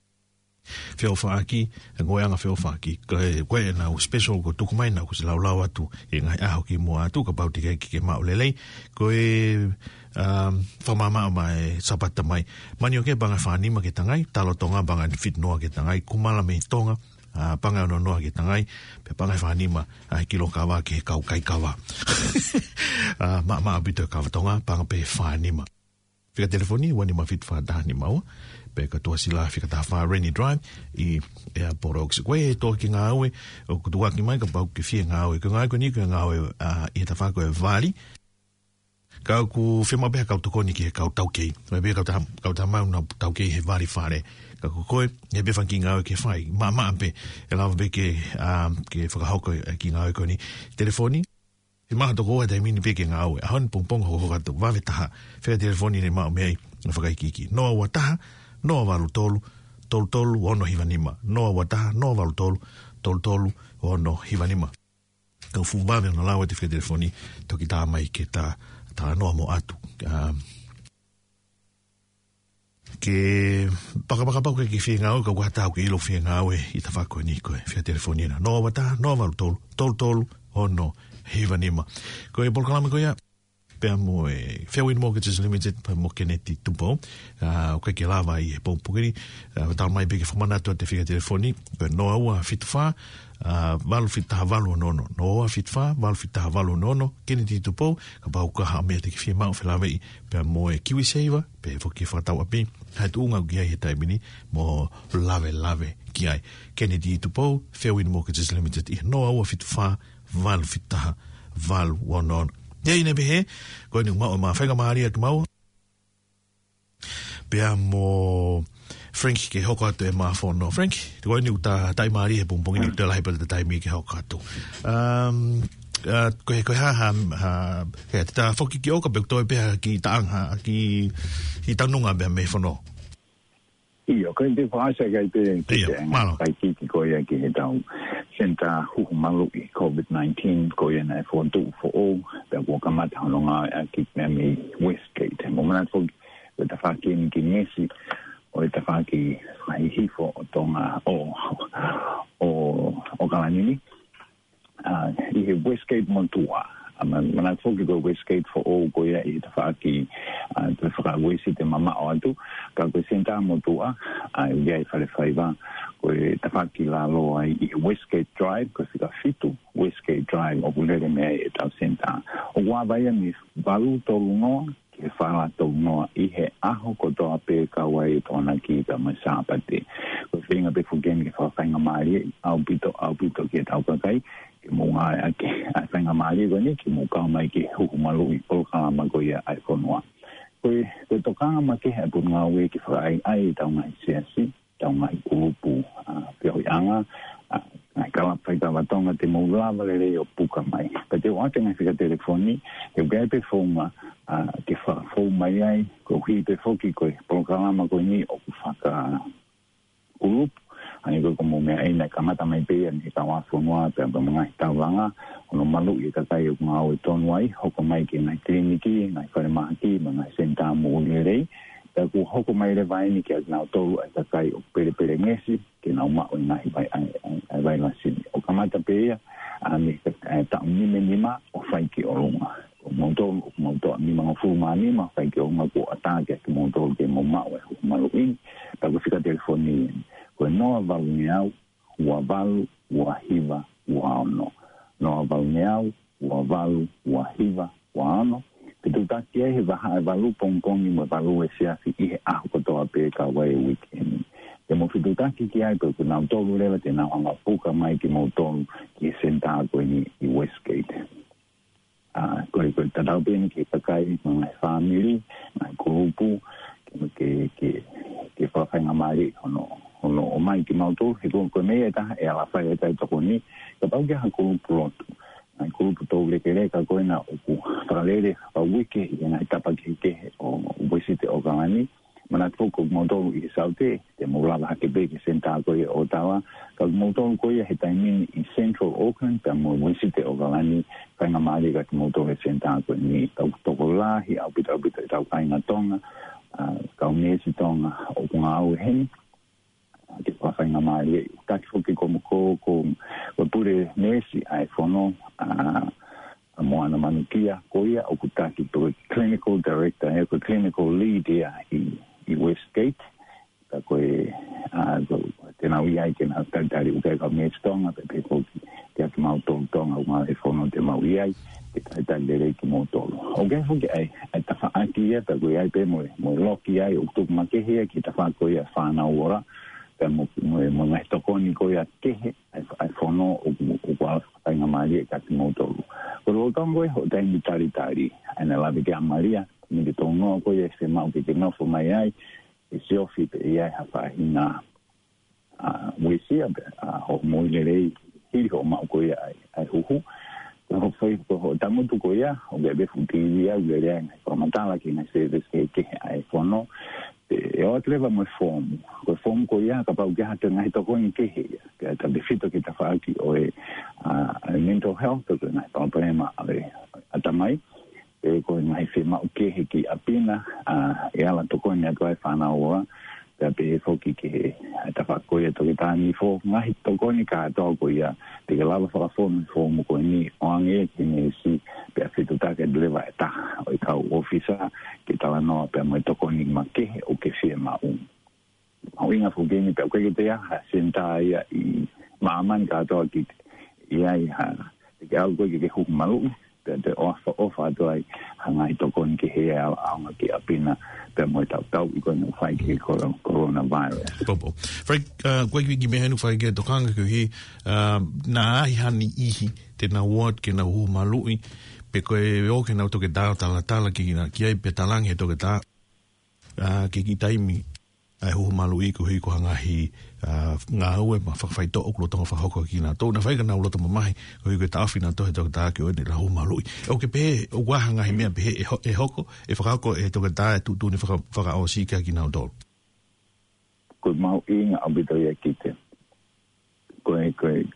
whiawhaaki, ngoeanga whiawhaaki. Koe e nau special ko tukumai nau kusi lau atu e ngai aho ki mua atu ka pauti ke maulelei. Koe whamama mai sapata mai. Mani o ke banga whanima ke tangai, talo tonga banga fit noa ke tangai, kumala mei tonga, panga ono noa ke tangai, pe panga whanima kilo kawa ke kau kai kawa. Maa bito kawa tonga, panga pe whanima. Whika telefoni, wanima fit whataha ni maua, pe katua sila whika taha Rainy Drive, i Airport Oaks. Koe e toa ki ngā aue, o kutua ki mai ka pau ki whia ngā aue. Ka ngā aue ni ka ngā aue i he tawhako e vali, kau ku whima beha kau tokoni ki he kau taukei. Mai beha kau tamau na taukei he vari whare. Ka koe, he beha whanki ngā aue ke whai. Maa pe, e lawa be ke whakahauko ki ngā aue koni. Telefoni, he maha toko oa taimini pe ke ngā aue. Ahon pongpong ho kato, wawe taha. Whika telefoni ne maa mei na whakaikiki. Noa wa taha, noa walu tolu, tolu ono hivanima. Noa wa taha, noa walu tolu ono hivanima. Kau fumawe na lawa te whika telefoni, toki tā mai ke tā noa mo atu. Ke pakapakapau ke whia ngāu, ka watau ke ilo whia ngāu i ta whako ni koe, whia telefonina. Noa wata, noa walu tolu, ono, hivanima. Koe polkalama koe ia, pia mo e Fairwind Mortgages Limited, pa mo keneti tupo, o kai ke lava i e pōpukiri, tal mai peke whamanatu a te whia telefoni, koe noa ua fituwha, valu fitaha valu nono. Noa fitfa, valu fitaha valu nono. Keneti tupo, ka pau kaha mea te ki whia mau whilawei, pia mo e KiwiSaver, pe whoki whakatau api, hai tu unga ki ai he taimini, mo lave ki ai. Keneti tupo, Fairwind Mortgages Limited, i noa ua fituwha, valu fitaha valu nono. Nei ne behe, koe ni umau ma whainga maaria ki mau, pia mo Frank ke hoko atu e maa whono. Frank, te koe ni uta tai maari he pumpongi ni uta lahi pata te taimi ke hoko atu. Koe ha te ta whoki ki oka pek toi peha ki taanga, ki tanunga beha me whono. Iyo, koe te whaasa kai te kai ki koe ki he tau senta huhumalu i COVID-19 koe na e whontu for all, pe wakamata hononga ki mea me Westgate. Momanat whoki, koe ta whaki ki ngesi, o te whaki mai hifo o tonga o Kalanini. I he Westgate Montua. Mana whoki ko Westgate for all koea i te whaki te whakawesi te mama o atu. Ka koe senta Montua, i uiai whare whaiva, koe te whaki la loa i Westgate Drive, koe whika fitu Westgate Drive o kulere mea i tau senta. O wāwaia mi valu tolu noa, ke whala tau noa i he aho ko toa pē kaua i tōna ki ka mai sāpate. Ko whiri inga pe fugen ke whawhainga maari au pito ke tau kakai ke mo ngā ke whainga maari koni ke mo kau mai ke hukumalu i polkalama ko ia ai konua koe tokanga ma ke hea pun ngā ue ke whaai ai tau ngai siasi tau ngai kurupu pio ianga ngai kalawhai kawatonga te mo lava lere o puka mai pa te wate ngai whika telefoni ke gai pe whauma ke whau mai ai ko hui pe whoki koe polkalama ko ni o whaka kurupu ani ko mo mea ina kamata mai pe ani ka wa fonua pe mga tawanga ono malu i ka kai ngā o tonu ai hoko mai ke ngai kliniki ngai kore mahaki mga senta mo lere ta ku hoko mai le vai ni ke na tolu ai ka kai o pere ngesi ke na ma o ngai vai ai vai la sin o kamata pe ani ta ni menima o fai ki o longa o monto ni mga fumani ma fai ki o ma ko atake ke monto ke mo ma o malu in ta ku fika telefoni ko noa valuneau, ua valu, ua hiva, ua ono. Noa valuneau, ua valu, ua hiva, ua ono. Pitu taki he vaha e valu pongpongi mo valu e siasi i he ahu kotoa pe ka wai weekend. Te mo pitu taki ki ai pe ku nau tolu lewa te nau anga puka mai ki mo tolu ki senta koe ni i Westgate. Koe tatau pene ki takai mga family, mga kurupu, ke whawhainga maari ono o mai ki mautu he ko mea ta e ala whai e tai toko ni ka pau ke haku pulotu ai kurupu tau leke ka koe na uku whakalere a wike i nga tapa ke o Wesite o Kalani mana toko mautu i saute te maulava hake beke senta koe o tawa ka mautu koe he taimini i Central Auckland ka mo Wesite o Kalani whainga maari ka ki mautu he senta koe ni toko lahi au pita i tau kainga tonga ka umesi tonga o kunga au heni ke whawhainga mai taki whuki ko pure nesi ai whono a moana manukia ko ia o kutaki to clinical director e ko clinical lead ia i Westgate ka koe tena ui ai ke na taitari ukai ka mesi tonga pe whuki ke aki mau tonga o ngā e whono te mau i ai ke taitari lere ki mō tolo o kai whuki ai ta whaaki ia ta koe ai pe mo loki ai o tuku makehea ki ta whako ia whanau ora mo ngai tokoni ko ia kehe ai fono o kwa tainga maria ka timo tolu ko lo tango ho taingi tari ana la bige maria ni de tono ko ia se mau ke no fo mai ai e se ofi pe ia ha fa ina we see ho mo lere hi ho ma ko ia ai hu ho foi ko tango tu ko ia o be futi ia lere ai ko matala ki na se ke ai fono e o atleva mo form ko ia ka pau ke hata ngai toko ni ke he ke ta befito ke ta faaki o mental health ko ngai pa problema ale atamai e ko ngai fe ma ke he ki apina e ala toko ni atwa fana o ta pe foki ke ta faako ia to ke tani fo ngai toko ni ka to ko ia te ke lava fa form ko ni onge ki ni si pe afito ta ke deliver ta o ka officer ke tala no pe mo toko ni ma ke o ke fie ma au inga fugeni pe koe te ha senta ia i maaman ka toa ki ia i ha te ke au koe ke huku malu te ofa to ai hanga i toko ni ke hea aunga ki apina pe mo tau i koe nu whai ke coronavirus Popo Frank, koe ki me henu whai ke tokanga ke hi na ahi hani ihi te na ward ke na uhu malu i pe koe o ke na utoke tala ki ai pe talangi he toke ta ke ki taimi ai ho malu i ko hangahi ngā ue ma whakawhai to okuro tonga whahoko ki nā tō na whaiga nā uloto mamahi ko hi koe tawhi nā tohe toke tā ke oe ni la ho malu i o ke pehe o wahangahi mea pehe e hoko e whakako e toke tā e tūtūni whakaao sika ki nā utoro koe mau i ngā abito ia kite koe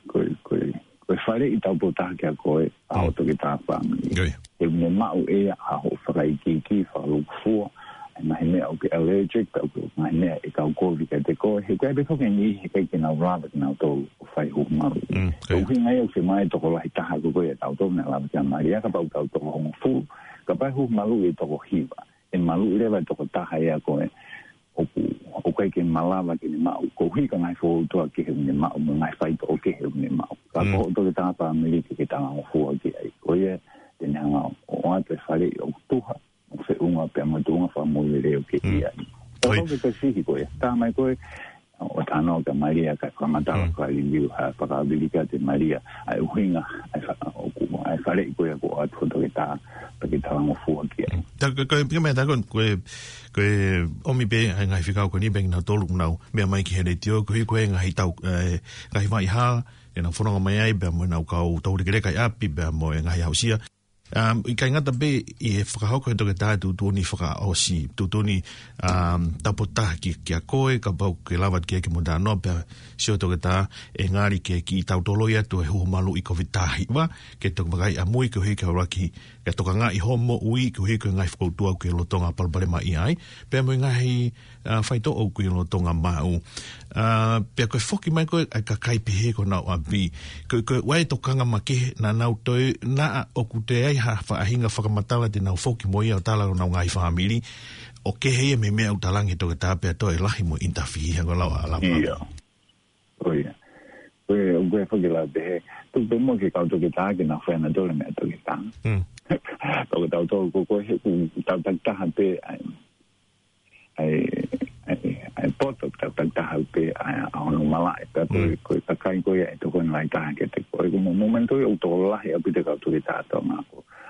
whare i tau pōtaha kia koe a o toke tā whangi e me mau e a ho whakai ki whalukufua mai mea o ke allergic mai mea e kau kōwi ka te koe he koe beko ke ni he kai ke nau rāwa ki nau tō whai hu maru o hui ngai o ke mai toko lahi taha ko koe e tau tō mea lawa kia mari a ka pau kau toko hongo fu ka pai hu maru e toko hiwa e maru i rewa toko taha ea koe o koe ke malawa ki ni mau ko hui ka ngai fōu toa ke he ni mau mo ngai whai tō ke he ni mau ka koe tō ke taha pa ameriki ke taha o fua ki ai koe e tene hanga o ate whare o tuha o se unga pe amatunga fa mo le o ke ia o ke te sihi koe ta mai koe o tano ka Maria ka kamata ka liu ha pa abilika de Maria ai uhinga ai fare ko ya ko at foto kita pakita mo fu ki ta ko me ta ko o mi be ngai fika ko ni beng na tolu na me mai ki hele tio ko ngai tau ngai mai ha ena fono mai ai be mo na ka o tau de ka api be mo ngai hausia I kai ngata be I whakahoko toke tātu tōni whakaosi, tōni tapota ki a koe, ka pau ke lawat ke mo tā noa pia sio toke tā e ngāri ke ki tautolo ia tu e huhumalu I COVID tāhi wa, ke toke makai a mui ke hui ka raki, ke toka ngā I homo ui ke hui ke ngai whakautua ke lotonga palpare mai ai, pia mo ngai whaito au ke lotonga mau. Pia koe whoki mai koe ai ka kai pehe ko nau api, koe wai tokanga ma ke na nau toi na oku te ai ha whaahinga whakamatala te nau whoki mo ia o tala o nau ngai whamiri o ke hea me mea utalangi toke tāpea toi lahi mo interfere ko lau ala ia oia koe whaki lau pehe tupe mo ke kau toke tā ke na whaena tole mea toke tā toke tau tō koe he ku tau taktaha pe ai poto tau taktaha pe a ono malai pe koe kakai koe e toko nai taha ke te koe mo momento i utola lahi api te kau toke tā tō ngā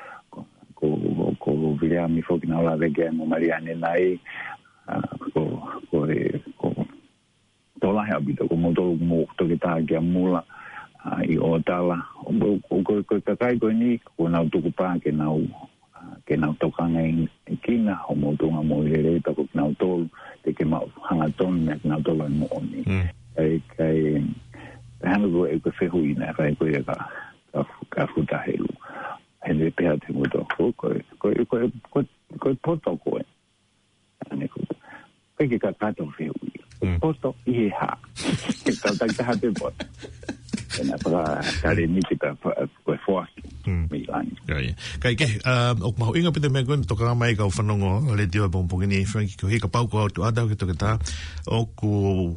ko virea mi foki na ola vege mo Mariane nai ko tola he abito ko mo to ke ta ke mula I o tala ko kai ko ni ko na tu pa ke na toka ngai kina o mo to mo le ta ko na to te ke ma hanga ton me na to mo ni kai hanu ko fe hui na kai ko ka futa helu ele pea te mudo ko poto ko ane ko ke ka kato feu poto I ha ka ha te bot na para kare ni te ka ko fo mi lan kai ke ok mau inga pete me gon toka mai ka fanongo le dio bompongini Frankie ko hika pau ko tu ada ke toka ta o ku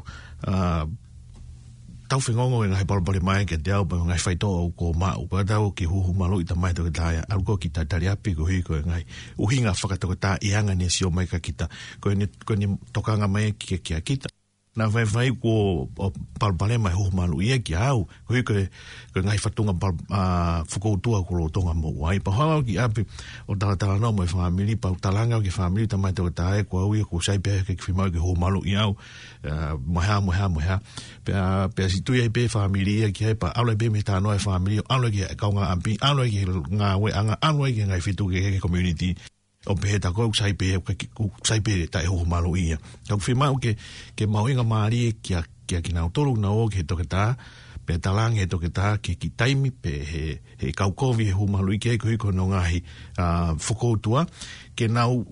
tau whingongo e ngai palapale mai ke te au pa ngai whaito au ko mau pa tau ki huhu malo I tamai toke tāia au ko ki tatari api ko hui ko e ngai uhinga whakatoke tā I anga ne sio mai ka kita ko ni tokanga mai ki a kita na vai ko palapale mai huhu malo ia ki au ko hui ko ngai whatunga whakoutua ko lo tonga mo wai pa hau ki api o tala no mo e whamili pa talanga ki whamili tamai toke tāia ko au ia ko saipe ke whimau ki huhu malo I au moha pe si tu ia pe familia ki pa aule be me ta no familia aule ki ka nga ampi aule ki nga we anga aule ki nga fitu ke community o pe ta ko sai pe ta ho malo ia ka fima ke mau inga mari ki na tolu na o ke to ke ta pe talang e to ke ta ki taimi pe he ka ko vi ho malo ki ko no nga hi foko tua ke nau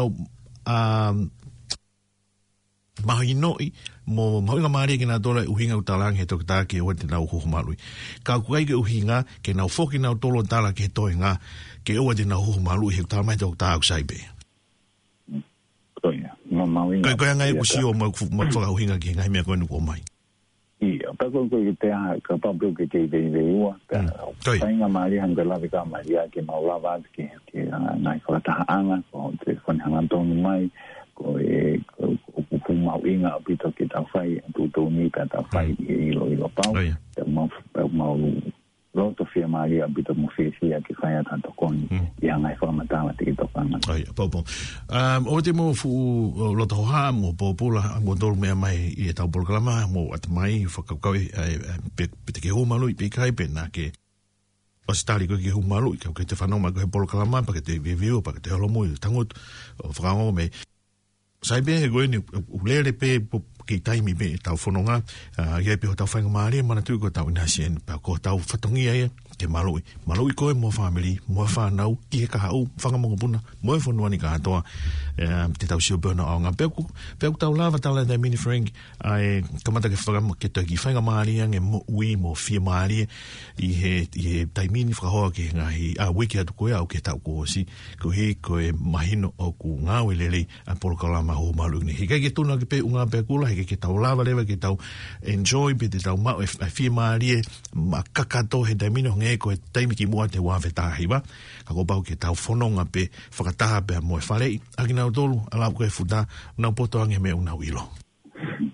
mahinoi mo nga mari ke na tola uhinga utalang he toke tā ke o te nau huhumalui. Ka kuai ke uhinga ke nau foki nau tolo tala ke toi ngā ke o te nau huhumalui he utamai toke tā au saibe. Koia, mawinga. Koia ngai kusio mo whaka uhinga ki ngai mea koe nuko mai. Ia, pako koe te aha ka papu ke te ua. Tainga mari hanga lawe ka mari a ke maulawa ke ngai whakataha anga ko te whanihanga tonu mai ko mau inga apito ki ta fai tu ni ka ta fai ilo pau mau roto fia mari apito mo fia ki fai ta to kon ia ngai fa mata te to kana ai popo o te mo fu lo to ha mo popula mo dol me mai I ta programa mo at mai fa ka pe ke ho malu pe kai pe na ke o stari ko ki ho malu ke te fa no ma ko programa pa ke te viu pa ke te lo mo tangot frango me sai be go ni ulere pe ki taimi be tau fononga ia pe tau whainga maare mana tu ko tau inasien pa ko tau whatongi ai ke maloi koe mo family mo whanau ki he ka hau whanga monga puna mo e whanuani ka hatoa te tau sio burna o ngā peku tau lava tala te mini Frank ai kamata ke whanga ke toi ki whainga maare nge mo ui mo fia maare I he taimini whakahoa ke ngahi a wiki atu koe au ke tau koosi ko he koe mahino o ku ngāwe lele a polokalama ho malu ni he kai ke tuna ke pe unga pe kula ke tau lava lewa ke tau enjoy pe te tau mau e fia maare ma kakato he taimino nge ko taimi ki mua te wawe tāhiwa ka ko pau ke tau whanonga pe whakataha pe mo e whalei aki nau tolu ala koe futa nau poto ange me unau ilo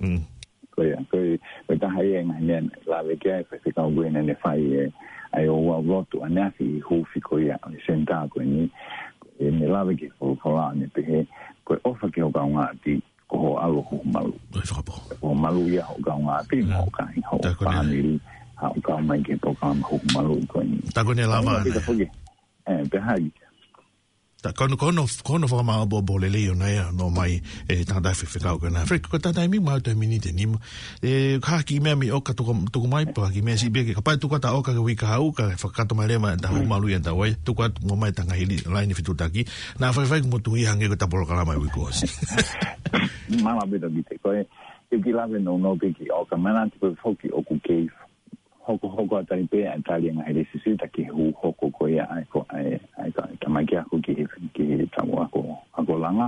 Ko ta hai ngai la ve ke fe ka we ne fai ai o wa roto anafi hu fi ko ya senta ko ni me la ve ke ko la ne pe ko ofa ke o ga nga ti ko alo hu malu o malu ya o ga nga ti mo ka ho family ha ka mai ke po ka hu malu ko ni ta ko ne la ma pe hai ta kono fa ma bo le yo na no mai ta da fi ka ko na frik ko ta dai mi ma to minute ni ka ki me mi o ka to mai pa ki me si be ke pa tu ka ta o ka wi ka u ka fa ka to mai le ma da u ma lu ya da wai tu ka mo mai ta ngai line fi tu ta ki na fa mo tu ya nge ko ta por ka la mai wi ko si mama be da bite ko ki la ve no be ki o ka mana ti ko foki o ku ke hoko atai pe Italia ngai le sisi ta ki hu hoko ko ya ai ko ai ka mai ki ako ki ta mo ako langa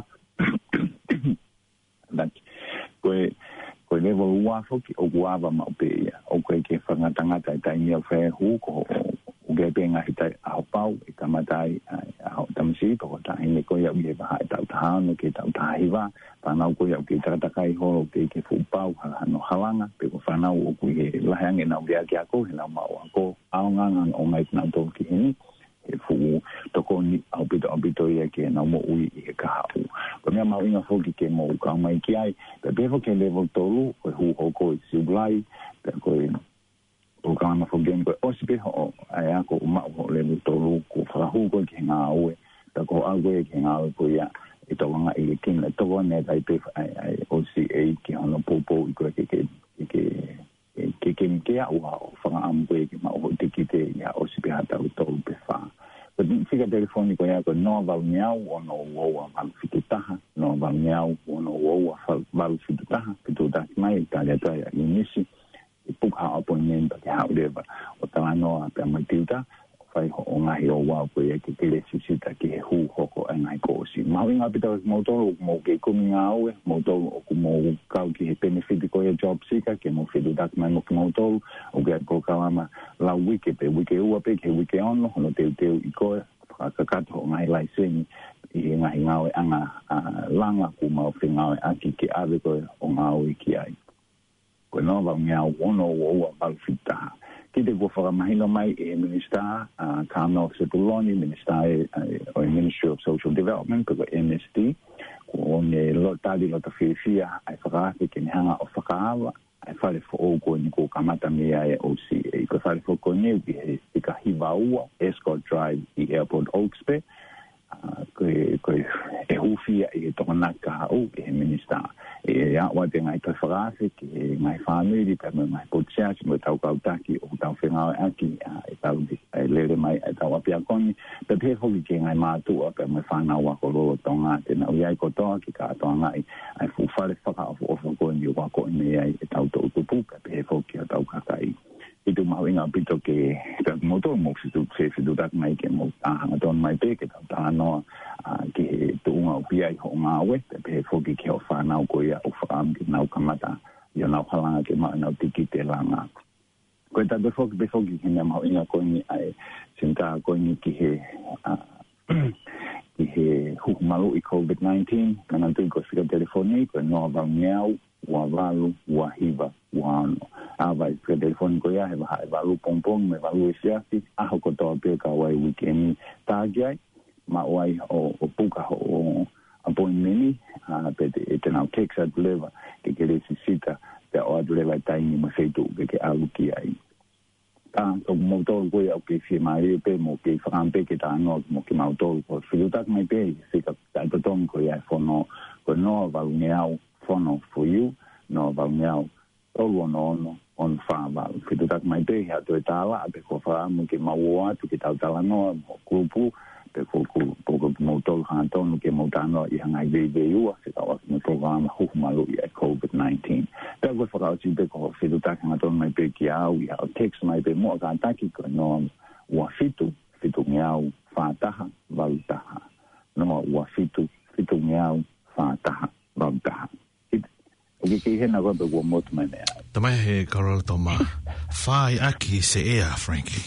that ko le vo wa foki o wa ba ma pe ya o ko ke fa ngata ngata tai ni fe hu ko o ge pe ngai tai a pau e ka matai a tam si ko ta ni ko ya ye ba ta ta no ke ta hi va pa na ko ya ke ta kai ho ke fu pau ha no halanga pe ko fa na o ku ye la hang na o ya ko na ma ko a nga o mai na to ki ni e fu to ko ni au bito ya ke na mo ui e ka ha ko me ma inga fo ki ke mo ka mai ki ai pe fo ke level tolu ko hu ho ko si blai pe ko o ka ma fo gen ko o si pe ho ai a ko ma ho level tolu ko fa hu ko ki nga o pe ko a go ki nga o ko ya e to nga e ki na to ne dai pe ai o si e ki ono popo i ko ke a o fa am go ki ma o te ki te ya o si pe ha ta to pe fa ko fica telefónico ya ko no va miau o no wo va fitutaha no va miau o no wo va fitutaha fituta mai ta ya ta ya inisi ipuka oponiendo que ha leva o ta no a matita fai o ngai o wa ko ya ke le sisita ke hu hoko ngai ko si ma winga pita motor mo ke kuminga o motor o mo ka ki benefit ko ya job sika ke mo fidu dak mai mo motor o ke ko kama la wiki pe wiki o pe ke wiki on no te i ko ka ka to ngai license i ngai ngau anga langa ku mo finga a ki ave ko o ngau ki ai ko no va ngau ono o va fita ki te go fara mahino mai e minister Carmel Sepuloni minister o Ministry of Social Development ko MSD ko ne lo tali lo tafifia ai fara ke ni hanga o fakawa ai fale fo o ko ni ko kamata me ai OC e ko fale fo ko ni e ka hivaua Escort Drive i Airport Oaksby ko e hufia e tona ka o e minister e ya wa te ngai ka frase ki ngai family pe mai potsia mo tau ka taki o tau fenga aki e tau di lele mai e tau apia koni pe pe ho ki ngai ma tu o pe mai fana wa ko lo tonga te na ia ko to ki ka to ngai ai fu fale fa ka o ko ni wa ko ni ai e tau to pu pe ho ki tau ka kai i tu mau inga pito ke motor mo fitu dak mai ke mo ta don mai pe ke ta no ke tu nga pia i ho nga we pe fo ki ke o fa na ko ya o fa am ki na kamata yo na phala ke ma na tiki te langa ko ta be fo ki ke mau inga ko ni ai sinta ko ni ki he hu malu i COVID-19 kana tu ko fika telefonico no va miau wa valu wa hiva wa ava i telefónico ya he valu pompong me valu siasi a ko to pe ka wai weekend tagai ma wai o puka o appointment pe te na text deliver ke le sita te o deliver time mo feito ke aluki ai ta o motor ko ya ke fi mai pe mo ke frampe ke ta no mo ke motor ko filutak mai pe se ka ta ton ko ya fono ko no valuniao fono for you no valuniao o no on fava filutak mai pe ya to tala pe ko fa mo ke maua tu ke ta no grupo pe ko motor hanton ke motano i hanga VVU se ka wa mo programa hu malu ya COVID-19 pe ko fa au pe ko filutak hanton mai pe ki au ya text mai pe mo ka taki ko no wa fitu miau fataha valtaha no wa fitu miau fataha valtaha ke hena ko be mo tma me tamai he Carol toma fai aki se ea Frankie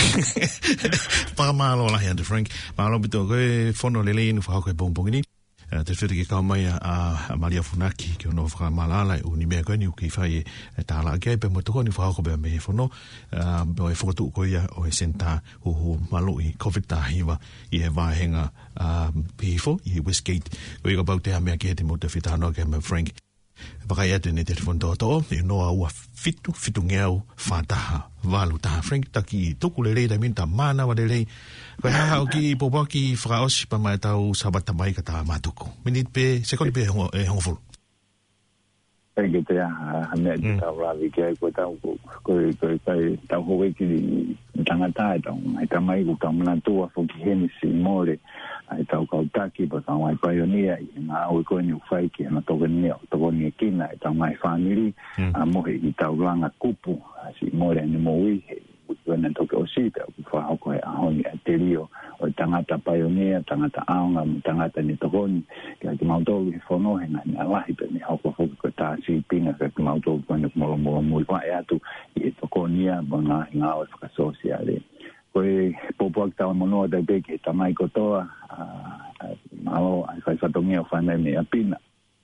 pa malo la hande Frank malo bito ko fono lele no fa ko bombong ni te whiri ki kaumai a Maria Funaki ki ono whakamalala i uni mea koe ni uki whai tā la kia pe mo toko ni whakako bea me whono o e whakatu ko ia o e senta huhu malo i COVID tahiwa i he wāhenga pihifo i Westgate ko i ka pau te hamea ki he te mo te whitano ke me Frank Pakai atu ni telefon toto e noa ua fitu ngeau whataha walu taha Frank taki tuku le rei da minta mana wa le rei koe haha o ki popaki whakaosi pa mai tau sabata mai ka taha matuku minit pe sekoni pe e hongofulu e ke te hamea ki tau rawi ki ai koe tau tau hoe ki tangata e tau mai tamai ku tau mana tua whoki henisi more ai tau kautaki pa tau mai paionia i ngā au koe ni uwhai ki ana tokoni e kina e tau mai whaniri mohe i tau langa kupu si more ni moui he utuana toke o si pia ku whahoko e ahoni a te rio o tangata paionia, tangata aonga, tangata ni tokoni ki aki mautolu he whonohe ngā ni alahi pe ni hoko hoki koe tā si pinga ka ki mautolu koe ni kumolo mui kwa e atu i e tokonia mo ngā o e whakasosiale koe popoak tawa monoa tai peke tamai kotoa malo ai whai whatongia o whanai me apina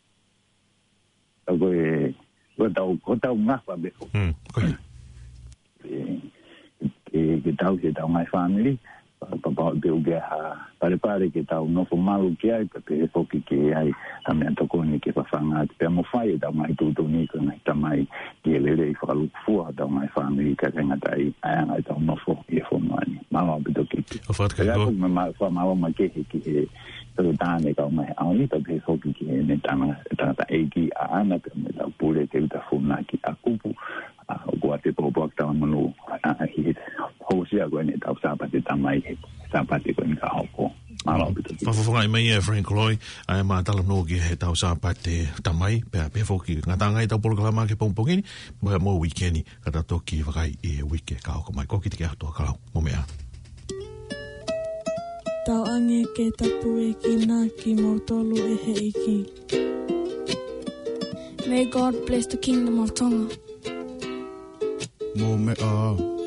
koe tau ngahwa beko ke tau ngai family papa de uge ha pare ke tau no malu ki ai pe foki ki ai tamia toko ni ke whanga te mo whai tau mai tutu ni ko ngai tamai ki lele i whakalu fua tau ngai family ka renga tai ai ngai tau no fo i fo mani malo bito ki o fat ka go malo ma ke ki he to tane ka mai au ni pe foki ki ne tama ta egi ana pe me tau pule ke ta funa ki akupu o te popo tau manu hi hosia ko ni tau sapati tamai sapati ko ni ka hoko malo bito Whawhawhanga i mai e Frank Loy ai mā tala no ki he tau sapati tamai pe foki ngatangai tau polokalama ke pongpongini mo weekendi kata toki wakai e wike ka hoko mai koki tiki ahtua kalau mo mea Tau ange ke tapu e kina ki mautolu e he iki May God bless the kingdom of Tonga mo mea